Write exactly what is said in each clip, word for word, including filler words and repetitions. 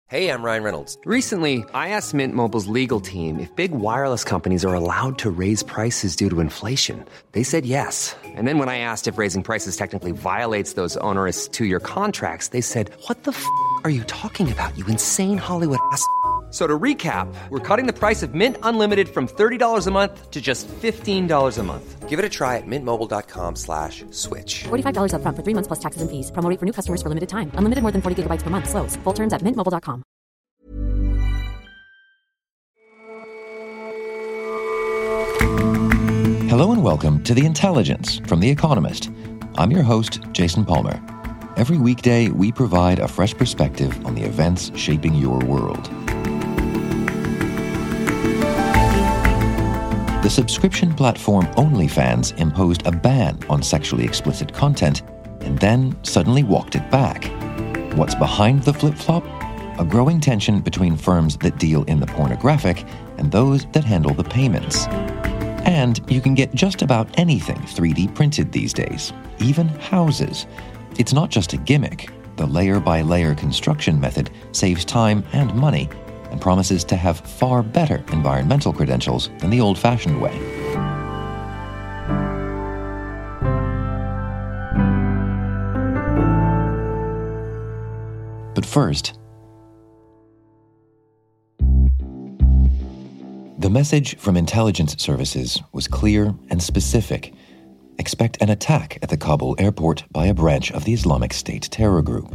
Hey, I'm Ryan Reynolds. Recently, I asked Mint Mobile's legal team if big wireless companies are allowed to raise prices due to inflation. They said yes. And then when I asked if raising prices technically violates those onerous two-year contracts, they said, what the f*** are you talking about, you insane Hollywood ass f- So to recap, we're cutting the price of Mint Unlimited from thirty dollars a month to just fifteen dollars a month. Give it a try at mintmobile.com slash switch. forty-five dollars up front for three months plus taxes and fees. Promo rate for new customers for limited time. Unlimited more than forty gigabytes per month. Slows full terms at mint mobile dot com. Hello and welcome to The Intelligence from The Economist. I'm your host, Jason Palmer. Every weekday, we provide a fresh perspective on the events shaping your world. The subscription platform OnlyFans imposed a ban on sexually explicit content and then suddenly walked it back. What's behind the flip-flop? A growing tension between firms that deal in the pornographic and those that handle the payments. And you can get just about anything three D printed these days, even houses. It's not just a gimmick. The layer-by-layer construction method saves time and money and promises to have far better environmental credentials than the old-fashioned way. But first, the message from intelligence services was clear and specific. Expect an attack at the Kabul airport by a branch of the Islamic State terror group.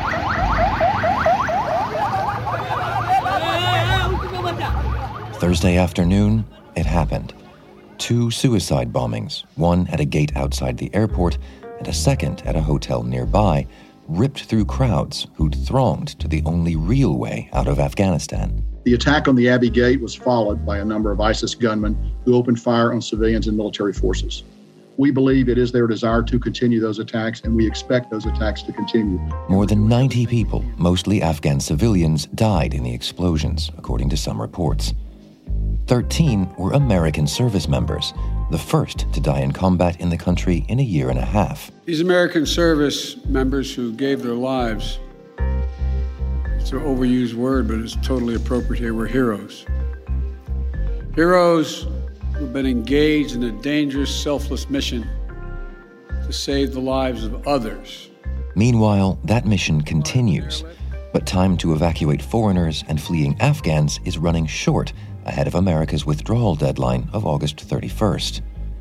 Thursday afternoon, it happened. Two suicide bombings, one at a gate outside the airport and a second at a hotel nearby, ripped through crowds who'd thronged to the only real way out of Afghanistan. The attack on the Abbey Gate was followed by a number of ISIS gunmen who opened fire on civilians and military forces. We believe it is their desire to continue those attacks, and we expect those attacks to continue. More than ninety people, mostly Afghan civilians, died in the explosions, according to some reports. Thirteen were American service members, the first to die in combat in the country in a year and a half. These American service members who gave their lives, it's an overused word, but it's totally appropriate here, were heroes. Heroes who've been engaged in a dangerous, selfless mission to save the lives of others. Meanwhile, that mission continues, but time to evacuate foreigners and fleeing Afghans is running short ahead of America's withdrawal deadline of August thirty-first.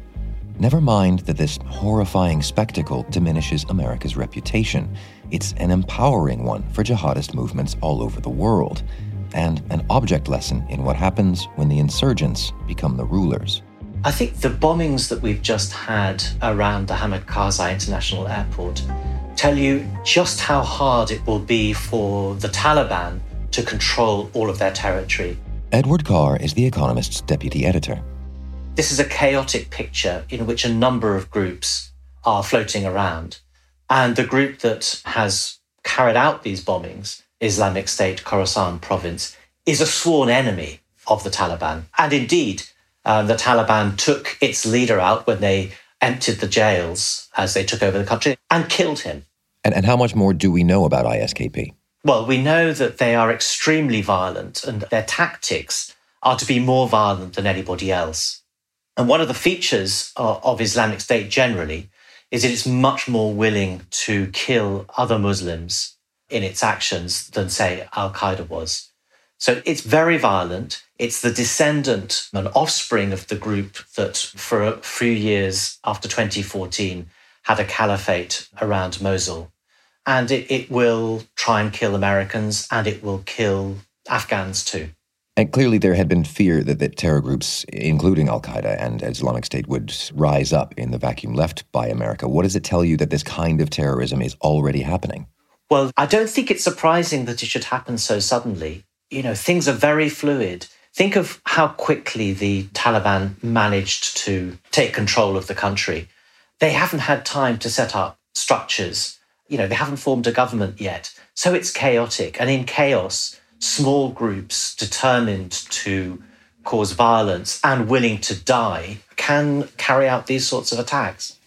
Never mind that this horrifying spectacle diminishes America's reputation. It's an empowering one for jihadist movements all over the world, and an object lesson in what happens when the insurgents become the rulers. I think the bombings that we've just had around the Hamid Karzai International Airport tell you just how hard it will be for the Taliban to control all of their territory. Edward Carr is The Economist's deputy editor. This is a chaotic picture in which a number of groups are floating around. And the group that has carried out these bombings, Islamic State Khorasan province, is a sworn enemy of the Taliban. And indeed, um, the Taliban took its leader out when they emptied the jails as they took over the country and killed him. And, and how much more do we know about I S K P? Well, we know that they are extremely violent and their tactics are to be more violent than anybody else. And one of the features of, of Islamic State generally is that it's much more willing to kill other Muslims in its actions than, say, Al-Qaeda was. So it's very violent. It's the descendant and offspring of the group that for a few years after twenty fourteen had a caliphate around Mosul. And it, it will try and kill Americans, and it will kill Afghans too. And clearly there had been fear that, that terror groups, including Al-Qaeda and Islamic State, would rise up in the vacuum left by America. What does it tell you that this kind of terrorism is already happening? Well, I don't think it's surprising that it should happen so suddenly. You know, things are very fluid. Think of how quickly the Taliban managed to take control of the country. They haven't had time to set up structures. You know, they haven't formed a government yet. So it's chaotic. And in chaos, small groups determined to cause violence and willing to die can carry out these sorts of attacks.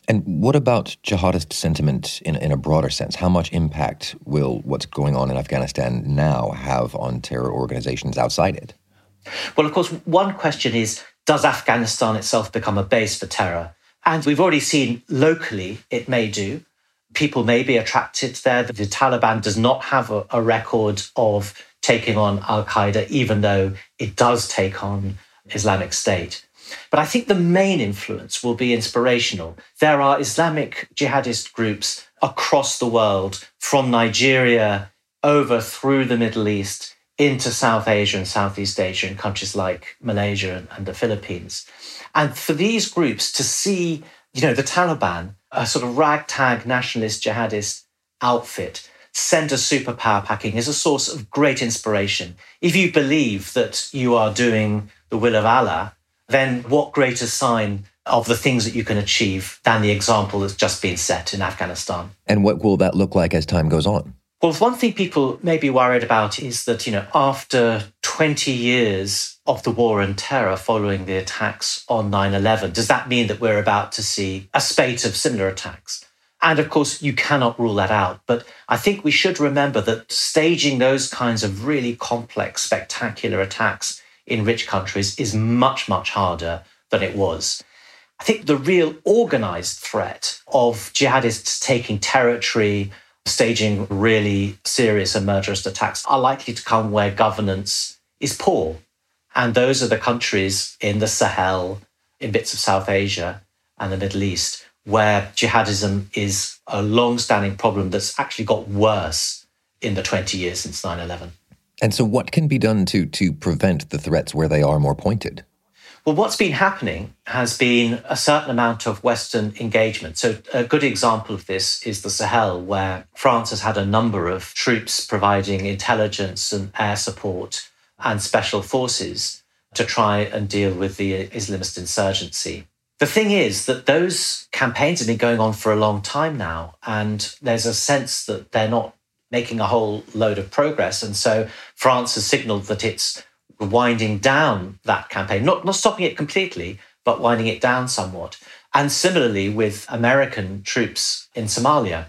And what about jihadist sentiment in, in a broader sense? How much impact will what's going on in Afghanistan now have on terror organizations outside it? Well, of course, one question is, does Afghanistan itself become a base for terror? And we've already seen locally it may do. People may be attracted there. The Taliban does not have a, a record of taking on al-Qaeda, even though it does take on Islamic State. But I think the main influence will be inspirational. There are Islamic jihadist groups across the world, from Nigeria over through the Middle East into South Asia and Southeast Asia and countries like Malaysia and, and the Philippines. And for these groups to see, you know, the Taliban, a sort of ragtag nationalist jihadist outfit, send a superpower packing is a source of great inspiration. If you believe that you are doing the will of Allah, then what greater sign of the things that you can achieve than the example that's just been set in Afghanistan? And what will that look like as time goes on? Well, one thing people may be worried about is that, you know, after twenty years of the war and terror following the attacks on nine eleven, does that mean that we're about to see a spate of similar attacks? And of course, you cannot rule that out. But I think we should remember that staging those kinds of really complex, spectacular attacks in rich countries is much, much harder than it was. I think the real organized threat of jihadists taking territory, staging really serious and murderous attacks are likely to come where governance is poor. And those are the countries in the Sahel, in bits of South Asia and the Middle East, where jihadism is a long-standing problem that's actually got worse in the twenty years since nine eleven. And so what can be done to to prevent the threats where they are more pointed? Well, what's been happening has been a certain amount of Western engagement. So a good example of this is the Sahel, where France has had a number of troops providing intelligence and air support and special forces to try and deal with the Islamist insurgency. The thing is that those campaigns have been going on for a long time now, and there's a sense that they're not making a whole load of progress. And so France has signaled that it's winding down that campaign, not, not stopping it completely, but winding it down somewhat. And similarly with American troops in Somalia.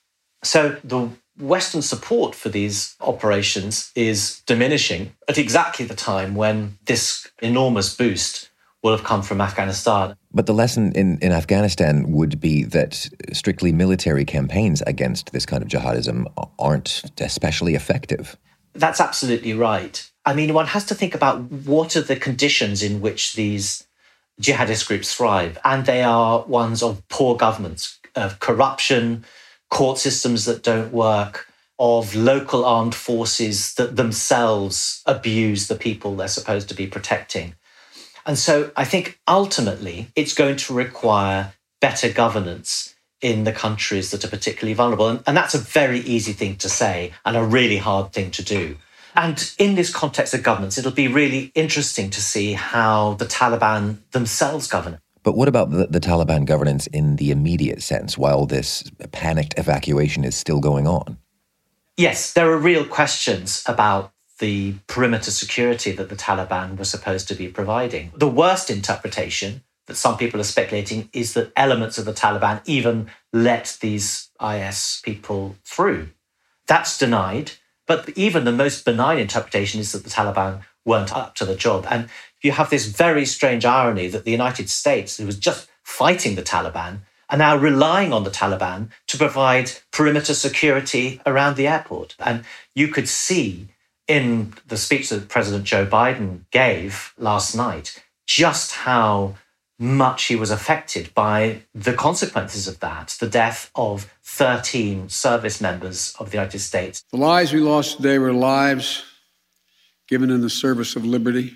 So the Western support for these operations is diminishing at exactly the time when this enormous boost will have come from Afghanistan. But the lesson in, in Afghanistan would be that strictly military campaigns against this kind of jihadism aren't especially effective. That's absolutely right. I mean, one has to think about what are the conditions in which these jihadist groups thrive. And they are ones of poor governance, of corruption, court systems that don't work, of local armed forces that themselves abuse the people they're supposed to be protecting. And so I think ultimately it's going to require better governance in the countries that are particularly vulnerable. And, and that's a very easy thing to say and a really hard thing to do. And in this context of governance, it'll be really interesting to see how the Taliban themselves govern. But what about the, the Taliban governance in the immediate sense while this panicked evacuation is still going on? Yes, there are real questions about the perimeter security that the Taliban was supposed to be providing. The worst interpretation that some people are speculating is that elements of the Taliban even let these I S people through. That's denied. But even the most benign interpretation is that the Taliban weren't up to the job. And you have this very strange irony that the United States, who was just fighting the Taliban, are now relying on the Taliban to provide perimeter security around the airport. And you could see in the speech that President Joe Biden gave last night just how much he was affected by the consequences of that, the death of thirteen service members of the United States. The lives we lost today were lives given in the service of liberty,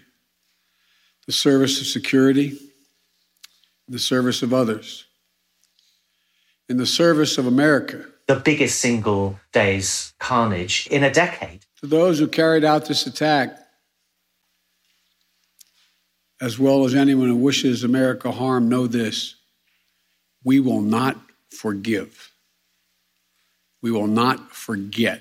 the service of security, the service of others, in the service of America. The biggest single day's carnage in a decade. To those who carried out this attack, as well as anyone who wishes America harm, know this: we will not forgive. We will not forget.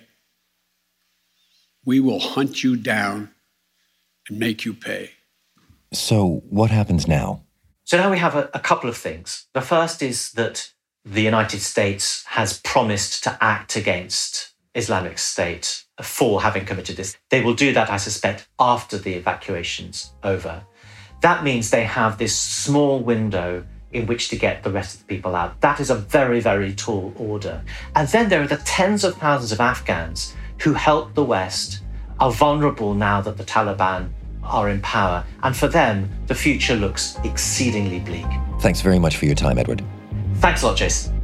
We will hunt you down and make you pay. So what happens now? So now we have a, a couple of things. The first is that the United States has promised to act against Islamic State for having committed this. They will do that, I suspect, after the evacuation's over. That means they have this small window in which to get the rest of the people out. That is a very, very tall order. And then there are the tens of thousands of Afghans who helped the West, are vulnerable now that the Taliban are in power. And for them, the future looks exceedingly bleak. Thanks very much for your time, Edward. Thanks a lot, Jason.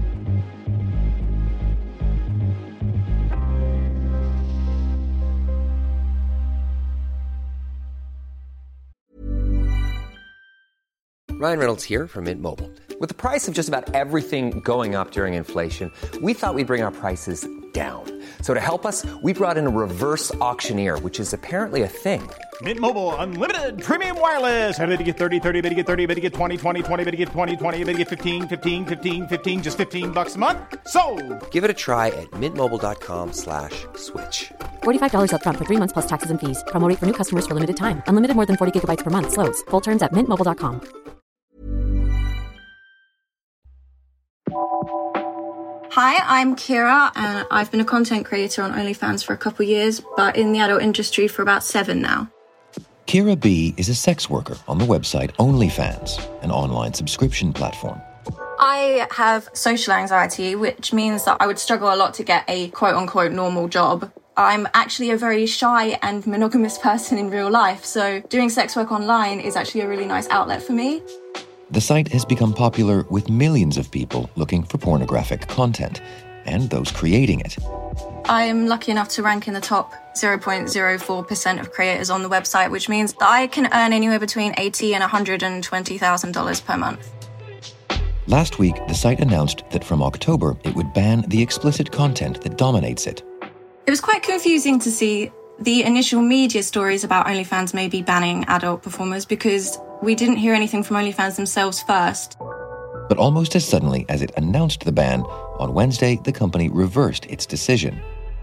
Ryan Reynolds here from Mint Mobile. With the price of just about everything going up during inflation, we thought we'd bring our prices down. So to help us, we brought in a reverse auctioneer, which is apparently a thing. Mint Mobile Unlimited Premium Wireless. How to get thirty, thirty, how to get thirty, how to get twenty, twenty, twenty, how to get twenty, twenty, how to get fifteen, fifteen, fifteen, fifteen, just fifteen bucks a month? Sold! Give it a try at mintmobile.com slash switch. forty-five dollars up front for three months plus taxes and fees. Promo rate for new customers for limited time. Unlimited more than forty gigabytes per month. Slows full terms at mint mobile dot com. Hi, I'm Kira, and I've been a content creator on OnlyFans for a couple years, but in the adult industry for about seven now. Kira B is a sex worker on the website OnlyFans, an online subscription platform. I have social anxiety, which means that I would struggle a lot to get a quote-unquote normal job. I'm actually a very shy and monogamous person in real life, so doing sex work online is actually a really nice outlet for me. The site has become popular with millions of people looking for pornographic content, and those creating it. I am lucky enough to rank in the top zero point zero four percent of creators on the website, which means that I can earn anywhere between eighty thousand dollars and one hundred twenty thousand dollars per month. Last week, the site announced that from October, it would ban the explicit content that dominates it. It was quite confusing to see the initial media stories about OnlyFans maybe banning adult performers because we didn't hear anything from OnlyFans themselves first. But almost as suddenly as it announced the ban, on Wednesday, the company reversed its decision.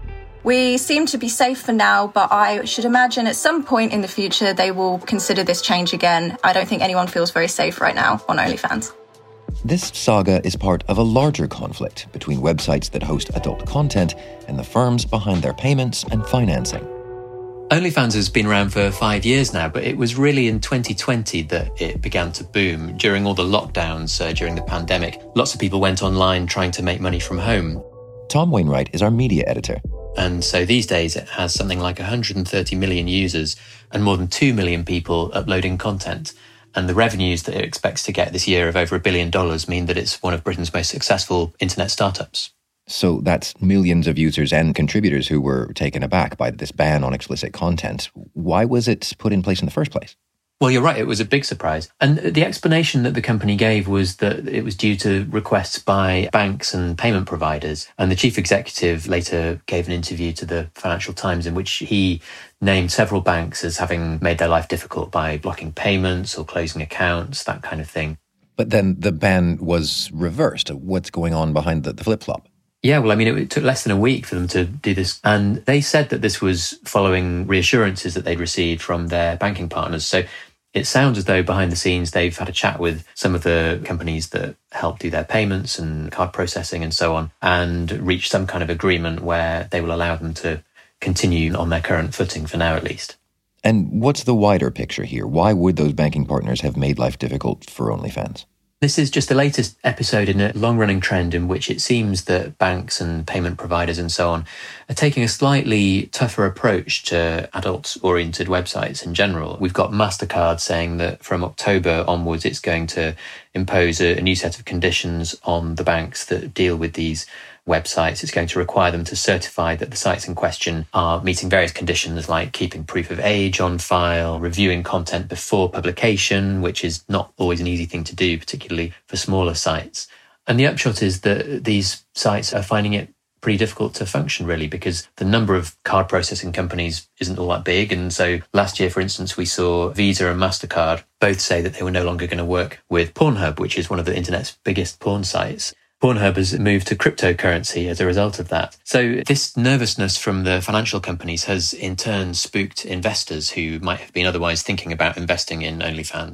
We seem to be safe for now, but I should imagine at some point in the future they will consider this change again. I don't think anyone feels very safe right now on OnlyFans. This saga is part of a larger conflict between websites that host adult content and the firms behind their payments and financing. OnlyFans has been around for five years now, but it was really in twenty twenty that it began to boom. During all the lockdowns, uh, during the pandemic, lots of people went online trying to make money from home. Tom Wainwright is our media editor. And so these days it has something like one hundred thirty million users and more than two million people uploading content. And the revenues that it expects to get this year of over a billion dollars mean that it's one of Britain's most successful internet startups. So that's millions of users and contributors who were taken aback by this ban on explicit content. Why was it put in place in the first place? Well, you're right. It was a big surprise. And the explanation that the company gave was that it was due to requests by banks and payment providers. And the chief executive later gave an interview to the Financial Times in which he named several banks as having made their life difficult by blocking payments or closing accounts, that kind of thing. But then the ban was reversed. What's going on behind the, the flip-flop? Yeah, well, I mean, it, it took less than a week for them to do this. And they said that this was following reassurances that they'd received from their banking partners. So it sounds as though behind the scenes they've had a chat with some of the companies that help do their payments and card processing and so on, and reached some kind of agreement where they will allow them to continue on their current footing for now at least. And what's the wider picture here? Why would those banking partners have made life difficult for OnlyFans? This is just the latest episode in a long-running trend in which it seems that banks and payment providers and so on are taking a slightly tougher approach to adult-oriented websites in general. We've got MasterCard saying that from October onwards, it's going to impose a, a new set of conditions on the banks that deal with these websites. It's going to require them to certify that the sites in question are meeting various conditions like keeping proof of age on file, reviewing content before publication, which is not always an easy thing to do, particularly for smaller sites. And the upshot is that these sites are finding it pretty difficult to function, really, because the number of card processing companies isn't all that big. And so last year, for instance, we saw Visa and MasterCard both say that they were no longer going to work with Pornhub, which is one of the internet's biggest porn sites. Pornhub has moved to cryptocurrency as a result of that. So this nervousness from the financial companies has in turn spooked investors who might have been otherwise thinking about investing in OnlyFans.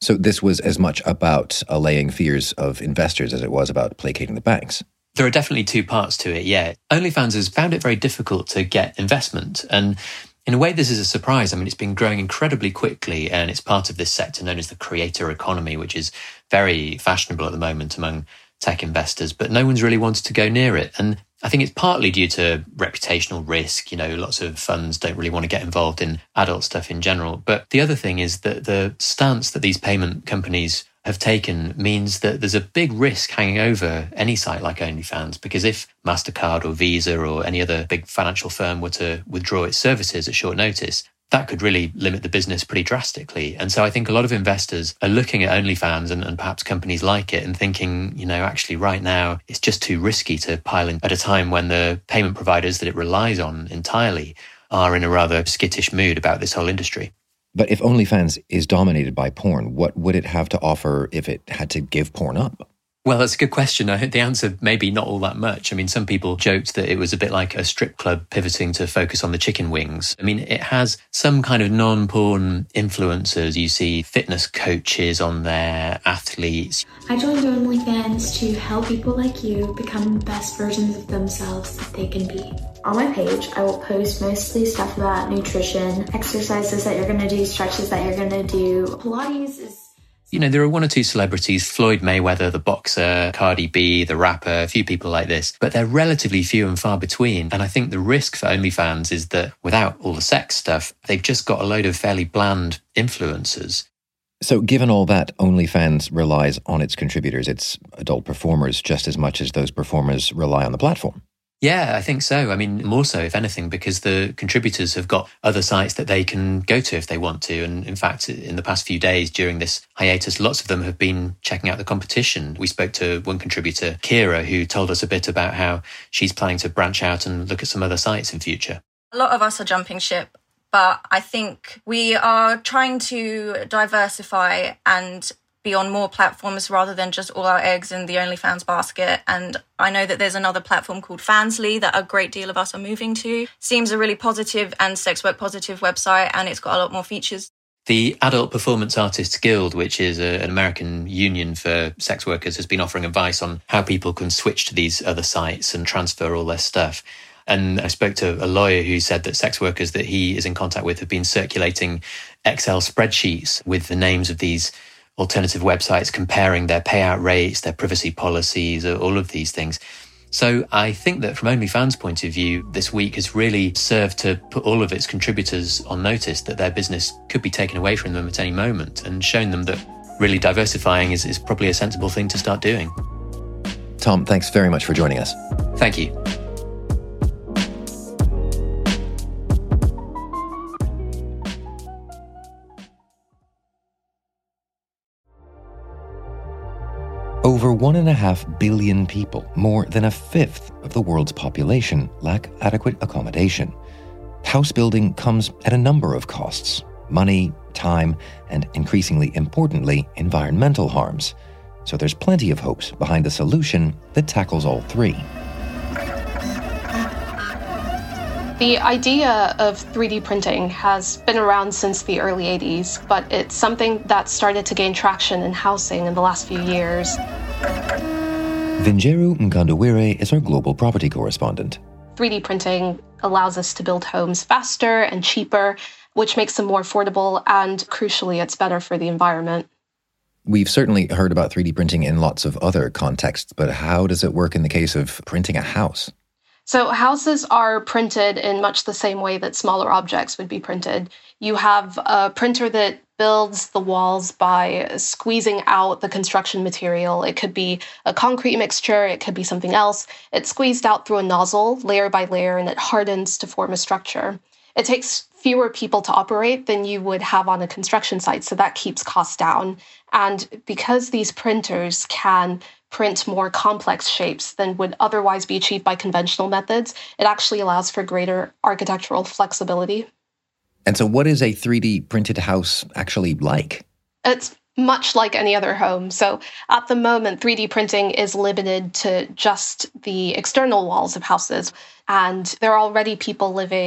So this was as much about allaying fears of investors as it was about placating the banks. There are definitely two parts to it, yeah. OnlyFans has found it very difficult to get investment. And in a way, this is a surprise. I mean, it's been growing incredibly quickly, and it's part of this sector known as the creator economy, which is very fashionable at the moment among tech investors, but no one's really wanted to go near it. And I think it's partly due to reputational risk. You know, lots of funds don't really want to get involved in adult stuff in general. But the other thing is that the stance that these payment companies have taken means that there's a big risk hanging over any site like OnlyFans, because if MasterCard or Visa or any other big financial firm were to withdraw its services at short notice, that could really limit the business pretty drastically. And so I think a lot of investors are looking at OnlyFans and, and perhaps companies like it and thinking, you know, actually right now it's just too risky to pile in at a time when the payment providers that it relies on entirely are in a rather skittish mood about this whole industry. But if OnlyFans is dominated by porn, what would it have to offer if it had to give porn up? Well, that's a good question. I think the answer may be not all that much. I mean, some people joked that it was a bit like a strip club pivoting to focus on the chicken wings. I mean, it has some kind of non-porn influencers. You see fitness coaches on there, athletes. I joined OnlyFans to help people like you become the best versions of themselves that they can be. On my page, I will post mostly stuff about nutrition, exercises that you're going to do, stretches that you're going to do. Pilates is... You know, there are one or two celebrities, Floyd Mayweather, the boxer, Cardi B, the rapper, a few people like this, but they're relatively few and far between. And I think the risk for OnlyFans is that without all the sex stuff, they've just got a load of fairly bland influencers. So given all that, OnlyFans relies on its contributors, its adult performers, just as much as those performers rely on the platform. Yeah, I think so. I mean, more so, if anything, because the contributors have got other sites that they can go to if they want to. And in fact, in the past few days during this hiatus, lots of them have been checking out the competition. We spoke to one contributor, Kira, who told us a bit about how she's planning to branch out and look at some other sites in future. A lot of us are jumping ship, but I think we are trying to diversify and be on more platforms rather than just all our eggs in the OnlyFans basket. And I know that there's another platform called Fansly that a great deal of us are moving to. Seems a really positive and sex work positive website, and it's got a lot more features. The Adult Performance Artists Guild, which is a, an American union for sex workers, has been offering advice on how people can switch to these other sites and transfer all their stuff. And I spoke to a lawyer who said that sex workers that he is in contact with have been circulating Excel spreadsheets with the names of these alternative websites, comparing their payout rates, their privacy policies, all of these things. So I think that from OnlyFans' point of view, this week has really served to put all of its contributors on notice that their business could be taken away from them at any moment, and shown them that really diversifying is, is probably a sensible thing to start doing. Tom, thanks very much for joining us. Thank you. Over one and a half billion people, more than a fifth of the world's population, lack adequate accommodation. House building comes at a number of costs: money, time, and increasingly importantly, environmental harms. So there's plenty of hopes behind a solution that tackles all three. The idea of three D printing has been around since the early eighties, but it's something that started to gain traction in housing in the last few years. Vinjeru Nkandawire is our global property correspondent. three D printing allows us to build homes faster and cheaper, which makes them more affordable, and crucially, it's better for the environment. We've certainly heard about three D printing in lots of other contexts, but how does it work in the case of printing a house? So houses are printed in much the same way that smaller objects would be printed. You have a printer that builds the walls by squeezing out the construction material. It could be a concrete mixture, it could be something else. It's squeezed out through a nozzle, layer by layer, and it hardens to form a structure. It takes fewer people to operate than you would have on a construction site, so that keeps costs down. And because these printers can print more complex shapes than would otherwise be achieved by conventional methods, it actually allows for greater architectural flexibility. And so what is a three D printed house actually like? It's much like any other home. So at the moment, three D printing is limited to just the external walls of houses. And there are already people living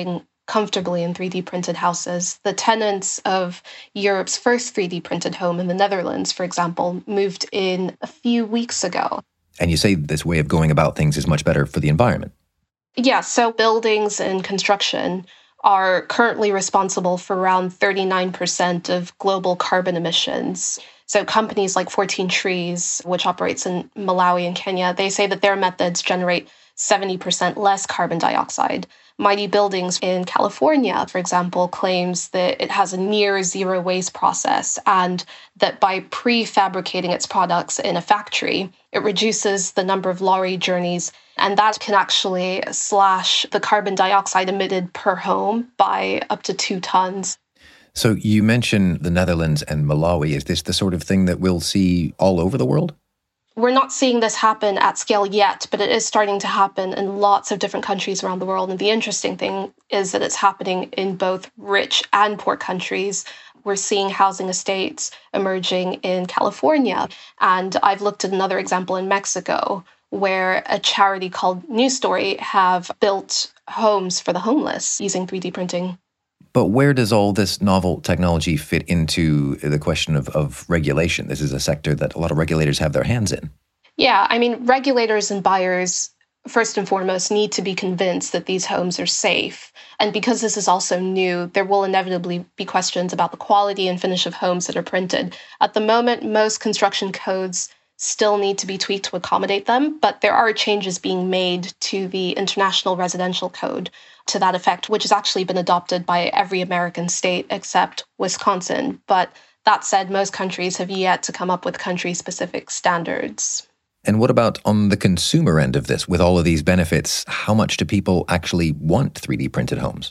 comfortably in three D printed houses. The tenants of Europe's first three D printed home in the Netherlands, for example, moved in a few weeks ago. And you say this way of going about things is much better for the environment. Yeah, so buildings and construction are currently responsible for around thirty-nine percent of global carbon emissions. So companies like fourteen Trees, which operates in Malawi and Kenya, they say that their methods generate seventy percent less carbon dioxide. Mighty Buildings in California, for example, claims that it has a near zero waste process and that by prefabricating its products in a factory, it reduces the number of lorry journeys, and that can actually slash the carbon dioxide emitted per home by up to two tons. So you mentioned the Netherlands and Malawi. Is this the sort of thing that we'll see all over the world? We're not seeing this happen at scale yet, but it is starting to happen in lots of different countries around the world. And the interesting thing is that it's happening in both rich and poor countries. We're seeing housing estates emerging in California. And I've looked at another example in Mexico, where a charity called New Story have built homes for the homeless using three D printing. But where does all this novel technology fit into the question of, of regulation? This is a sector that a lot of regulators have their hands in. Yeah, I mean, regulators and buyers, first and foremost, need to be convinced that these homes are safe. And because this is also new, there will inevitably be questions about the quality and finish of homes that are printed. At the moment, most construction codes still need to be tweaked to accommodate them, but there are changes being made to the International Residential Code to that effect, which has actually been adopted by every American state except Wisconsin. But that said, most countries have yet to come up with country-specific standards. And what about on the consumer end of this? With all of these benefits, how much do people actually want three D printed homes?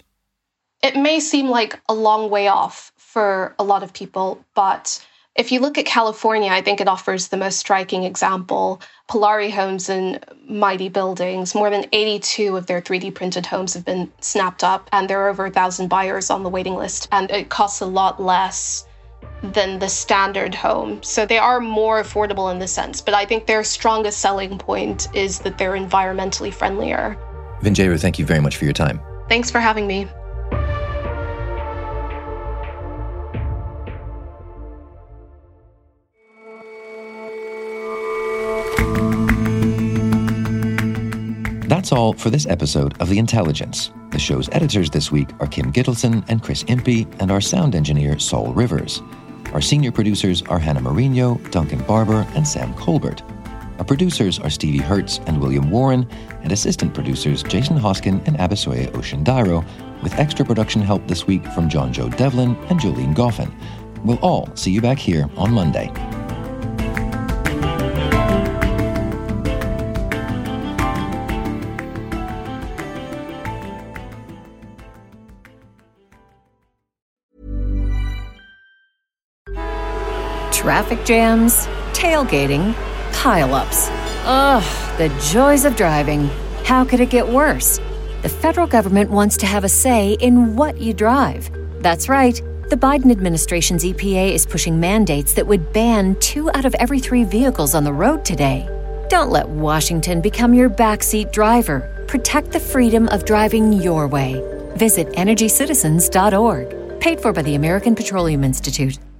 It may seem like a long way off for a lot of people, but if you look at California, I think it offers the most striking example. Polari Homes and Mighty Buildings, more than eighty-two of their three D printed homes have been snapped up, and there are over one thousand buyers on the waiting list, and it costs a lot less than the standard home. So they are more affordable in this sense, but I think their strongest selling point is that they're environmentally friendlier. Vinjeru, thank you very much for your time. Thanks for having me. That's all for this episode of The Intelligence. The show's editors this week are Kim Gittleson and Chris Impey, and our sound engineer, Saul Rivers. Our senior producers are Hannah Mourinho, Duncan Barber, and Sam Colbert. Our producers are Stevie Hertz and William Warren, and assistant producers Jason Hoskin and Abisoye Oshindairo, with extra production help this week from John Joe Devlin and Jolene Goffin. We'll all see you back here on Monday. Traffic jams, tailgating, pile-ups. Ugh, the joys of driving. How could it get worse? The federal government wants to have a say in what you drive. That's right. The Biden administration's E P A is pushing mandates that would ban two out of every three vehicles on the road today. Don't let Washington become your backseat driver. Protect the freedom of driving your way. Visit energy citizens dot org. Paid for by the American Petroleum Institute.